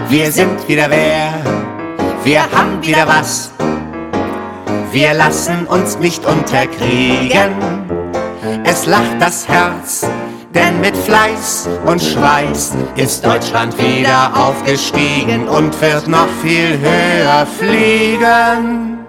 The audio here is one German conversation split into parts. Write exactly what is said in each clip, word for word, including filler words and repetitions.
Wir sind wieder wer, wir haben wieder was. Wir lassen uns nicht unterkriegen. Es lacht das Herz, denn mit Fleiß und Schweiß ist Deutschland wieder aufgestiegen und wird noch viel höher fliegen.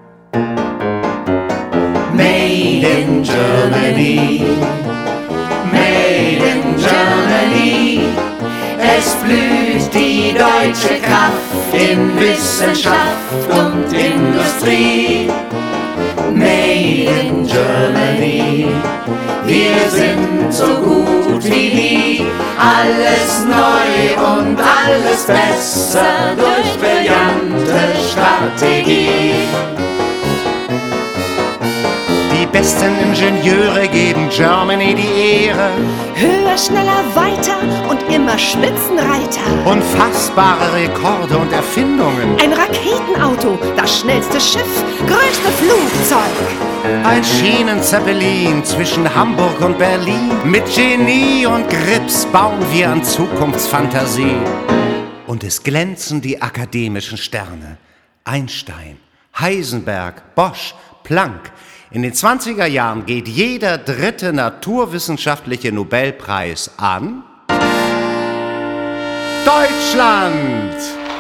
Made in Germany, Made in Germany. Es blüht die deutsche Kraft in Wissenschaft und Industrie. Made in Germany, wir sind so gut wie nie. Alles neu und alles besser durch brillante Strategie. Die besten Ingenieure geben Germany die Ehre. Höher, schneller, weiter und immer Spitzenreiter. Unfassbare Rekorde und Erfindungen. Ein Raketenauto, das schnellste Schiff, größte Flugzeug. Ein Schienenzeppelin zwischen Hamburg und Berlin. Mit Genie und Grips bauen wir an Zukunftsfantasie. Und es glänzen die akademischen Sterne. Einstein, Heisenberg, Bosch, Planck. In den zwanziger Jahren geht jeder dritte naturwissenschaftliche Nobelpreis an Deutschland.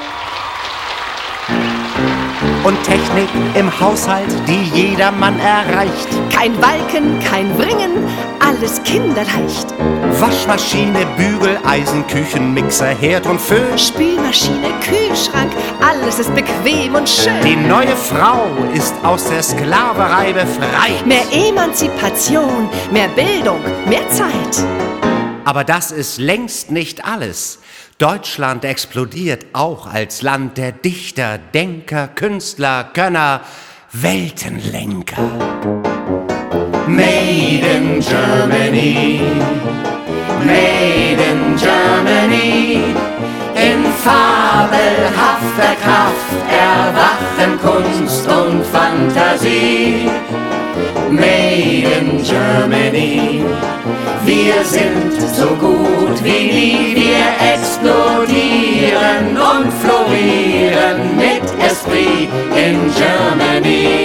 Und Technik im Haushalt, die jedermann erreicht. Kein Walken, kein Wringen, alles kinderleicht. Waschmaschine, Bügeleisen, Küchenmixer, Herd und Föhn. Spülmaschine, Kühlschrank, alles ist bequem und schön. Die neue Frau ist aus der Sklaverei befreit. Mehr Emanzipation, mehr Bildung, mehr Zeit. Aber das ist längst nicht alles. Deutschland explodiert auch als Land der Dichter, Denker, Künstler, Gönner, Weltenlenker. Made in Germany, Made in Germany. In fabelhafter Kraft erwachen Kunst und Fantasie. Made in Germany, wir sind so gut wie nie. Wir explodieren und florieren mit Esprit in Germany.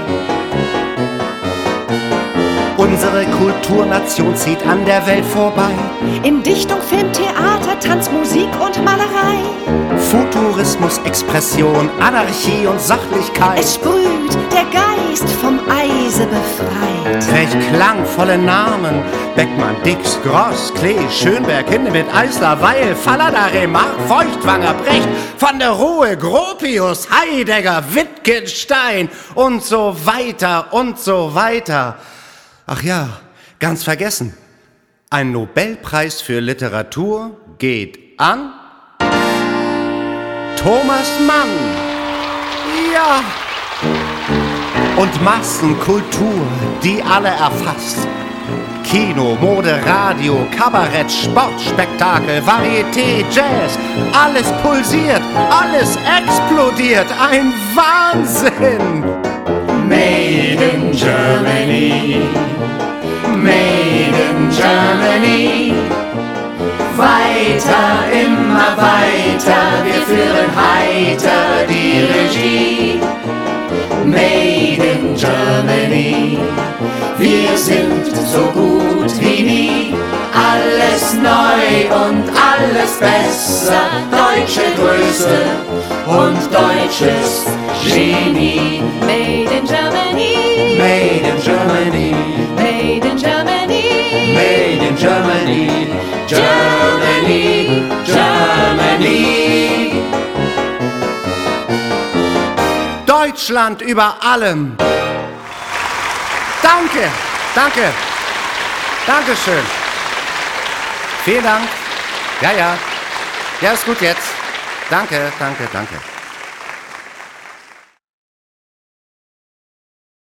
Unsere Kulturnation zieht an der Welt vorbei. In Dichtung, Film, Theater, Tanz, Musik und Malerei. Futurismus, Expression, Anarchie und Sachlichkeit. Es sprüht der Geist vom Eise befreit. Welch klangvolle Namen: Beckmann, Dix, Gross, Klee, Schönberg, Hindemith, Eisler, Weil, Fallada, Remarque, Feuchtwanger, Brecht, Van der Rohe, Gropius, Heidegger, Wittgenstein und so weiter und so weiter. Ach ja, ganz vergessen. Ein Nobelpreis für Literatur geht an Thomas Mann. Ja. Und Massenkultur, die alle erfasst. Kino, Mode, Radio, Kabarett, Sport, Spektakel, Varieté, Jazz. Alles pulsiert, alles explodiert. Ein Wahnsinn! Made in Germany, Made in Germany. Weiter, immer weiter, wir führen heiter die Regie. Made in Germany, wir sind so gut wie nie. Alles neu und alles besser, deutsche Größe und deutsches Genie. Made in Germany, Made in Germany, Made in Germany, Made in Germany, Germany, Germany. Deutschland über allem. Danke, danke, Dankeschön. Vielen Dank. Ja, ja. Ja, ist gut jetzt. Danke, danke, danke.